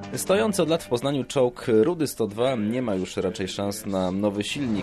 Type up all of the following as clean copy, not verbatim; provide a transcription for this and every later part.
Stojący od lat w Poznaniu czołg Rudy 102 nie ma już raczej szans na nowy silnik.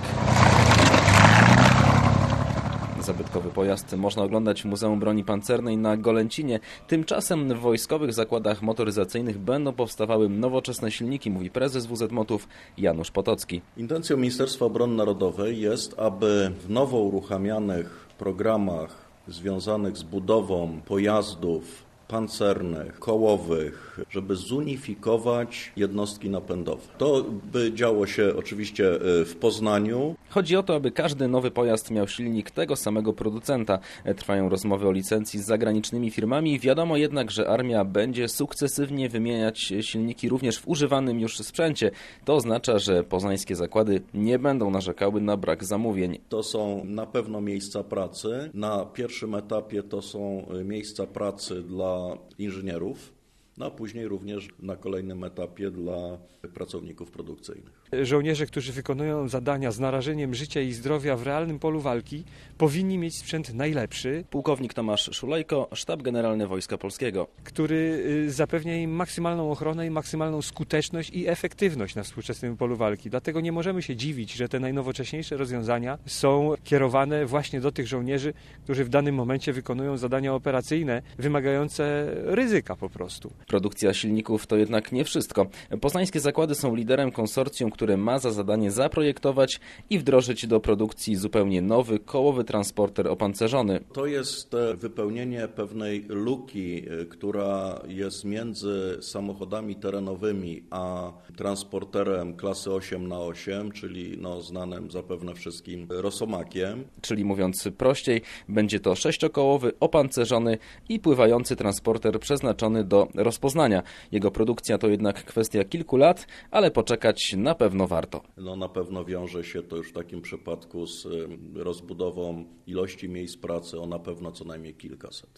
Zabytkowy pojazd można oglądać w Muzeum Broni Pancernej na Golęcinie. Tymczasem w wojskowych zakładach motoryzacyjnych będą powstawały nowoczesne silniki, mówi prezes WZ Motów Janusz Potocki. Intencją Ministerstwa Obrony Narodowej jest, aby w nowo uruchamianych programach związanych z budową pojazdów pancernych, kołowych, żeby zunifikować jednostki napędowe. To by działo się oczywiście w Poznaniu. Chodzi o to, aby każdy nowy pojazd miał silnik tego samego producenta. Trwają rozmowy o licencji z zagranicznymi firmami. Wiadomo jednak, że armia będzie sukcesywnie wymieniać silniki również w używanym już sprzęcie. To oznacza, że poznańskie zakłady nie będą narzekały na brak zamówień. To są na pewno miejsca pracy. Na pierwszym etapie to są miejsca pracy dla inżynierów, a później również na kolejnym etapie dla pracowników produkcyjnych. Żołnierze, którzy wykonują zadania z narażeniem życia i zdrowia w realnym polu walki, powinni mieć sprzęt najlepszy. Pułkownik Tomasz Szulejko, Sztab Generalny Wojska Polskiego, który zapewnia im maksymalną ochronę i maksymalną skuteczność i efektywność na współczesnym polu walki. Dlatego nie możemy się dziwić, że te najnowocześniejsze rozwiązania są kierowane właśnie do tych żołnierzy, którzy w danym momencie wykonują zadania operacyjne wymagające ryzyka po prostu. Produkcja silników to jednak nie wszystko. Poznańskie zakłady są liderem konsorcjum, które ma za zadanie zaprojektować i wdrożyć do produkcji zupełnie nowy, kołowy transporter opancerzony. To jest wypełnienie pewnej luki, która jest między samochodami terenowymi a transporterem klasy 8x8, czyli znanym zapewne wszystkim Rosomakiem. Czyli mówiąc prościej, będzie to sześciokołowy, opancerzony i pływający transporter przeznaczony do rozpoznania. Jego produkcja to jednak kwestia kilku lat, ale poczekać na pewno warto. Na pewno wiąże się to już w takim przypadku z rozbudową ilości miejsc pracy o na pewno co najmniej kilkaset.